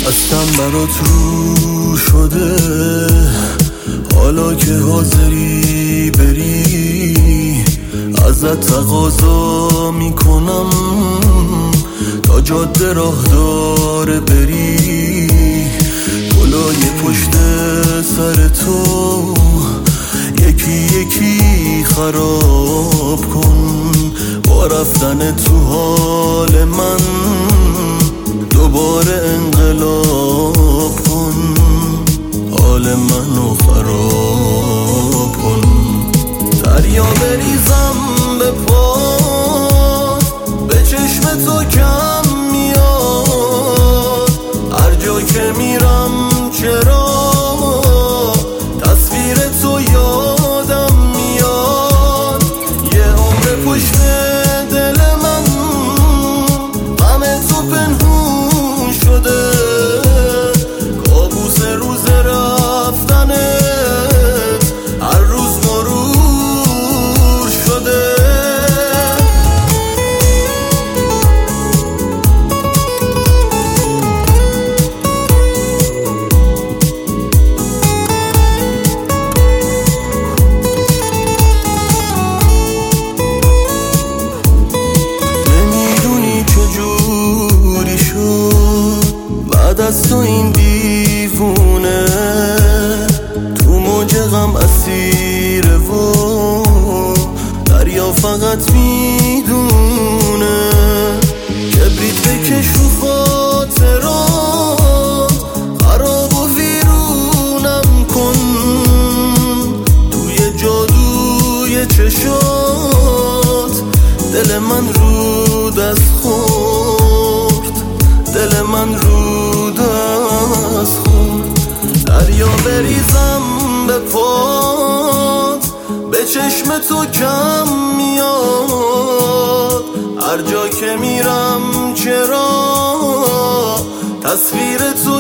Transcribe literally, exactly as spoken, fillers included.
هستم برات رو شده، حالا که حاضری بری ازت تقاضا میکنم تا جاده راه داره بری. گلای پشت سر تو یکی یکی خراب کن، با رفتن تو حال من دوباره انقلاب کن، حال منو خراب کن. دریا بریزم به پات، به چشم تو کم میاد، هر جا که میرم چرا تصویر تو یادم میاد. یه عمر پشت دل من غم تو پنهون شده، کابوس روز رفتنت هر روز مرور شده. بعد از تو این دیوونه تو موج غم اسیره و دریا فقط میدونه. کبریت بکش رو خاطرات، خراب و ویرونم کن، توی جادوی چشات دل من رو دست خورد، دل من رو دست خورد. دریا بریزم به پات، به چشم تو کم میاد، هر جا که میرم چرا تصویر تو